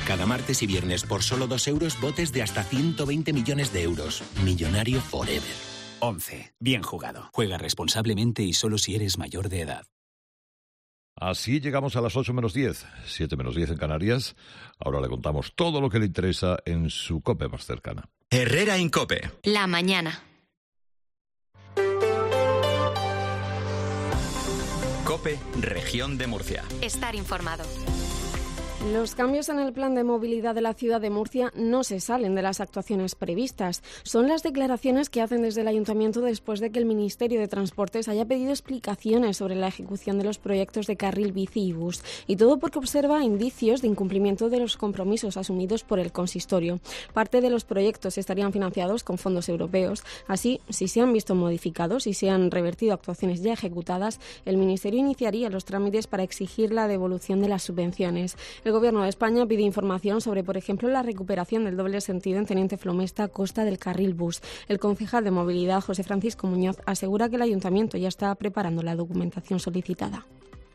Cada martes y viernes por solo 2 euros, botes de hasta 120 millones de euros. Millonario forever. 11. Bien jugado. Juega responsablemente y solo si eres mayor de edad. Así llegamos a las 8 menos 10, 7 menos 10 en Canarias. Ahora le contamos todo lo que le interesa en su COPE más cercana. Herrera Incope. La mañana. COPE, Región de Murcia. Estar informado. Los cambios en el plan de movilidad de la ciudad de Murcia no se salen de las actuaciones previstas. Son las declaraciones que hacen desde el Ayuntamiento después de que el Ministerio de Transportes haya pedido explicaciones sobre la ejecución de los proyectos de carril bici y bus. Y todo porque observa indicios de incumplimiento de los compromisos asumidos por el consistorio. Parte de los proyectos estarían financiados con fondos europeos. Así, si se han visto modificados y se han revertido actuaciones ya ejecutadas, el Ministerio iniciaría los trámites para exigir la devolución de las subvenciones. El Gobierno de España pide información sobre, por ejemplo, la recuperación del doble sentido en Teniente Flomesta a costa del carril bus. El concejal de Movilidad, José Francisco Muñoz, asegura que el Ayuntamiento ya está preparando la documentación solicitada.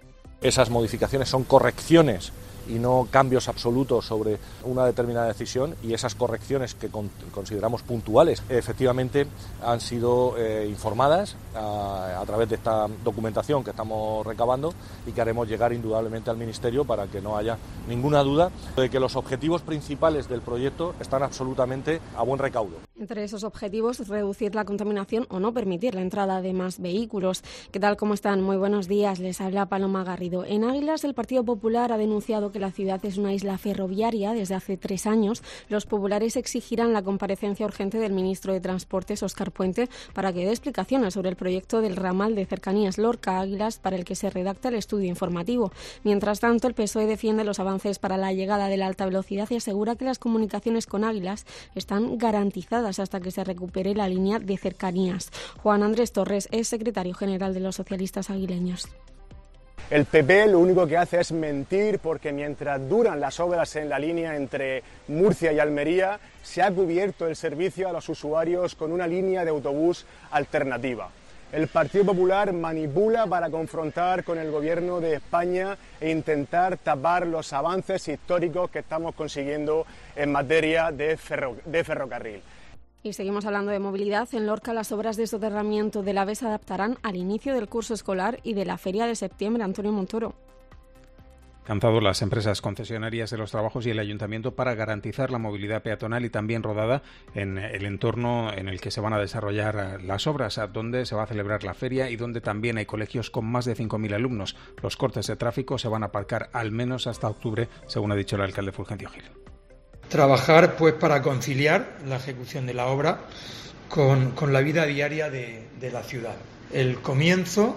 Esas modificaciones son correcciones y no cambios absolutos sobre una determinada decisión, y esas correcciones que consideramos puntuales efectivamente han sido informadas a través de esta documentación que estamos recabando y que haremos llegar indudablemente al Ministerio para que no haya ninguna duda de que los objetivos principales del proyecto están absolutamente a buen recaudo. Entre esos objetivos, reducir la contaminación o no permitir la entrada de más vehículos. ¿Qué tal? ¿Cómo están? Muy buenos días. Les habla Paloma Garrido. En Águilas, el Partido Popular ha denunciado que la ciudad es una isla ferroviaria desde hace 3 años. Los populares exigirán la comparecencia urgente del ministro de Transportes, Óscar Puente, para que dé explicaciones sobre el proyecto del ramal de cercanías Lorca-Águilas para el que se redacta el estudio informativo. Mientras tanto, el PSOE defiende los avances para la llegada de la alta velocidad y asegura que las comunicaciones con Águilas están garantizadas hasta que se recupere la línea de cercanías. Juan Andrés Torres es secretario general de los socialistas aguileños. El PP lo único que hace es mentir, porque mientras duran las obras en la línea entre Murcia y Almería, se ha cubierto el servicio a los usuarios con una línea de autobús alternativa. El Partido Popular manipula para confrontar con el Gobierno de España e intentar tapar los avances históricos que estamos consiguiendo en materia de ferrocarril. Y seguimos hablando de movilidad. En Lorca, las obras de soterramiento del AVE se adaptarán al inicio del curso escolar y de la feria de septiembre. Antonio Montoro. Alcanzado las empresas concesionarias de los trabajos y el ayuntamiento para garantizar la movilidad peatonal y también rodada en el entorno en el que se van a desarrollar las obras, donde se va a celebrar la feria y donde también hay colegios con más de 5.000 alumnos. Los cortes de tráfico se van a aparcar al menos hasta octubre, según ha dicho el alcalde Fulgencio Gil. Trabajar pues para conciliar la ejecución de la obra con la vida diaria de la ciudad. El comienzo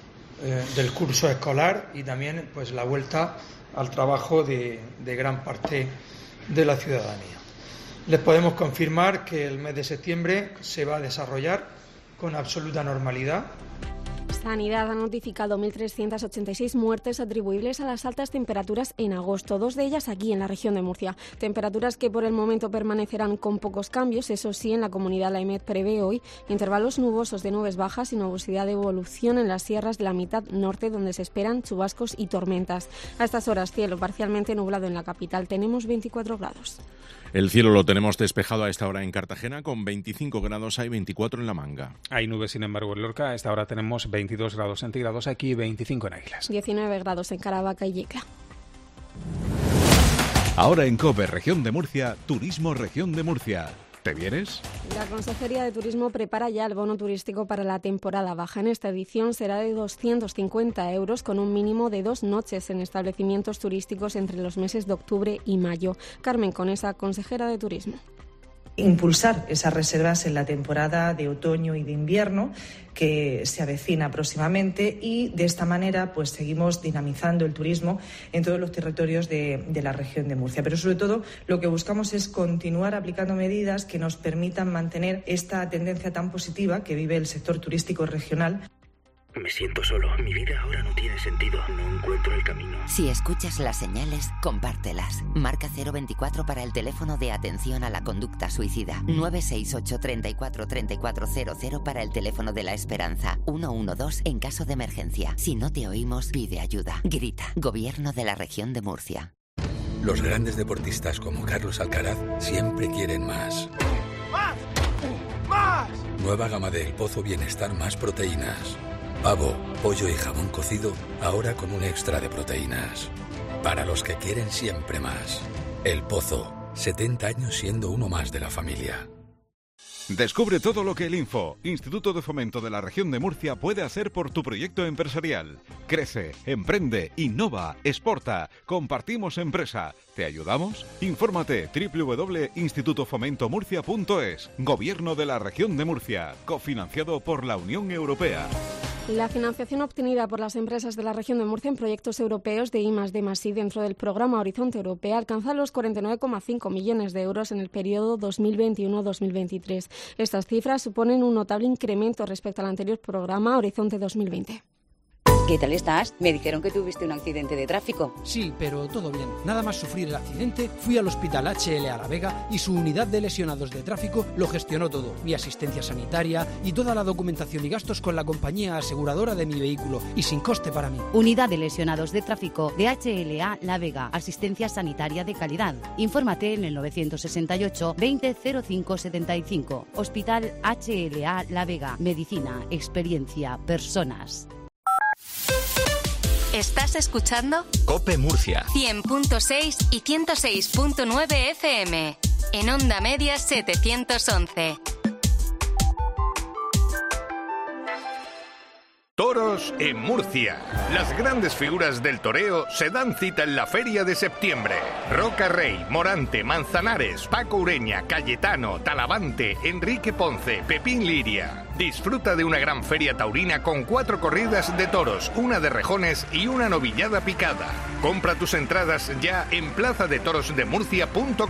del curso escolar y también pues la vuelta al trabajo de gran parte de la ciudadanía. Les podemos confirmar que el mes de septiembre se va a desarrollar con absoluta normalidad. Sanidad ha notificado 1.386 muertes atribuibles a las altas temperaturas en agosto, 2 de ellas aquí en la región de Murcia. Temperaturas que por el momento permanecerán con pocos cambios. Eso sí, en la comunidad la EMET prevé hoy intervalos nubosos de nubes bajas y nubosidad de evolución en las sierras de la mitad norte, donde se esperan chubascos y tormentas. A estas horas, cielo parcialmente nublado en la capital. Tenemos 24 grados. El cielo lo tenemos despejado a esta hora en Cartagena, con 25 grados, hay 24 en La Manga. Hay nubes, sin embargo, en Lorca. A esta hora tenemos 22 grados centígrados aquí, 25 en Águilas. 19 grados en Caravaca y Yecla. Ahora en COPE Región de Murcia, Turismo Región de Murcia. ¿Te vienes? La Consejería de Turismo prepara ya el bono turístico para la temporada baja. En esta edición será de 250 euros con un mínimo de 2 noches en establecimientos turísticos entre los meses de octubre y mayo. Carmen Conesa, consejera de Turismo. Impulsar esas reservas en la temporada de otoño y de invierno que se avecina próximamente, y de esta manera pues seguimos dinamizando el turismo en todos los territorios de la región de Murcia. Pero sobre todo lo que buscamos es continuar aplicando medidas que nos permitan mantener esta tendencia tan positiva que vive el sector turístico regional. Me siento solo. Mi vida ahora no tiene sentido. No encuentro el camino. Si escuchas las señales, compártelas. Marca 024 para el teléfono de atención a la conducta suicida. 968 34 3400 para el teléfono de la esperanza. 112 en caso de emergencia. Si no te oímos, pide ayuda. Grita. Gobierno de la región de Murcia. Los grandes deportistas como Carlos Alcaraz siempre quieren más. ¡Más! ¡Más! Nueva gama de El Pozo Bienestar más proteínas. Pavo, pollo y jamón cocido, ahora con un extra de proteínas. Para los que quieren siempre más. El Pozo, 70 años siendo uno más de la familia. Descubre todo lo que el Info, Instituto de Fomento de la Región de Murcia, puede hacer por tu proyecto empresarial. Crece, emprende, innova, exporta. Compartimos empresa. ¿Te ayudamos? Infórmate www.institutofomentomurcia.es. Gobierno de la Región de Murcia. Cofinanciado por la Unión Europea. La financiación obtenida por las empresas de la región de Murcia en proyectos europeos de I+D+I dentro del programa Horizonte Europea alcanza los 49,5 millones de euros en el periodo 2021-2023. Estas cifras suponen un notable incremento respecto al anterior programa Horizonte 2020. ¿Qué tal estás? Me dijeron que tuviste un accidente de tráfico. Sí, pero todo bien. Nada más sufrir el accidente, fui al Hospital HLA La Vega y su unidad de lesionados de tráfico lo gestionó todo. Mi asistencia sanitaria y toda la documentación y gastos con la compañía aseguradora de mi vehículo y sin coste para mí. Unidad de lesionados de tráfico de HLA La Vega. Asistencia sanitaria de calidad. Infórmate en el 968 20 05 75. Hospital HLA La Vega. Medicina, experiencia, personas. ¿Estás escuchando? COPE Murcia. 100.6 y 106.9 FM. En onda media 711. Toros en Murcia. Las grandes figuras del toreo se dan cita en la feria de septiembre. Roca Rey, Morante, Manzanares, Paco Ureña, Cayetano, Talavante, Enrique Ponce, Pepín Liria. Disfruta de una gran feria taurina con 4 corridas de toros, una de rejones y una novillada picada. Compra tus entradas ya en plazadetorosdemurcia.com.